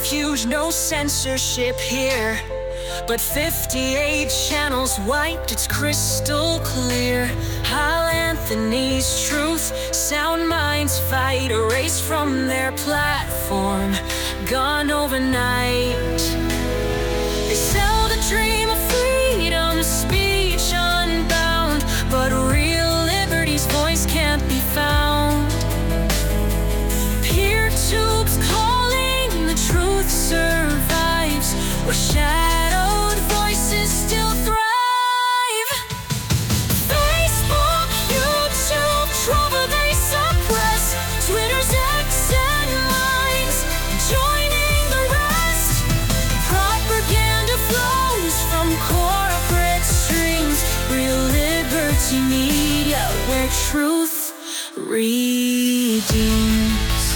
refuge, no censorship here. But 58 channels wiped, it's crystal clear. Hal Anthony's truth, sound minds fight, erased from their platform, gone overnight. They sell the dream of freedom, speech unbound, but real liberty's voice can't be found. PeerTube's calling, the truth survives, where shadowed voices still thrive. Facebook, YouTube, trouble they suppress. Twitter's X and Minds, joining the rest. Propaganda flows from corporate streams. Real liberty media, where truth redeems.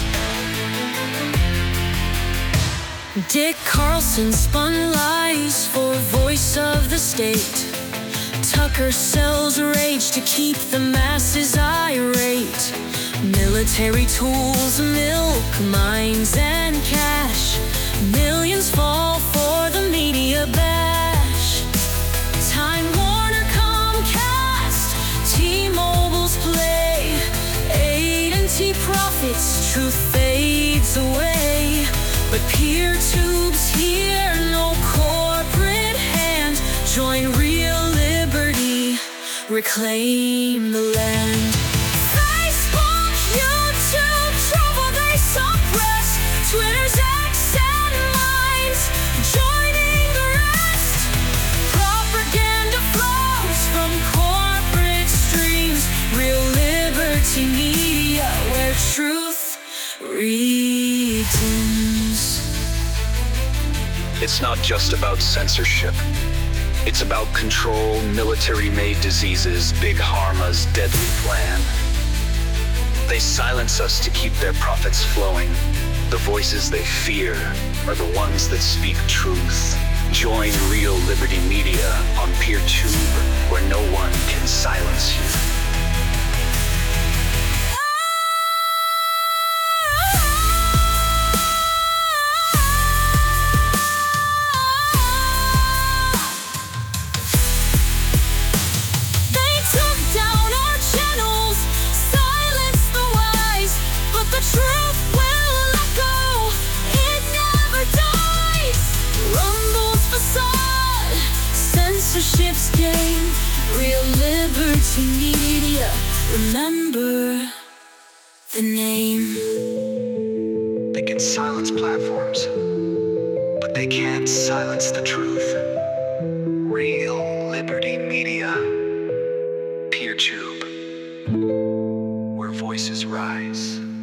Dick Carlson spun lies for voice of the state. Tucker sells rage to keep the masses irate. Military tools, milk, mines, and cash. Millions fall for the media bash. Time Warner, Comcast, T-Mobile's play. AT&T profits, truth fades away. But PeerTube's here, no corporate hand. Join real liberty, reclaim the land. Facebook, YouTube, trouble they suppress. Twitter's X and Minds, joining the rest. Propaganda flows from corporate streams. Real liberty media, where truth redeems. It's not just about censorship. It's about control, military-made diseases, big pharma's deadly plan. They silence us to keep their profits flowing. The voices they fear are the ones that speak truth. Join Real Liberty Media on PeerTube, where no one can silence you. Censorship's game, Real Liberty Media, remember the name. They can silence platforms, but they can't silence the truth. Real Liberty Media, PeerTube, where voices rise.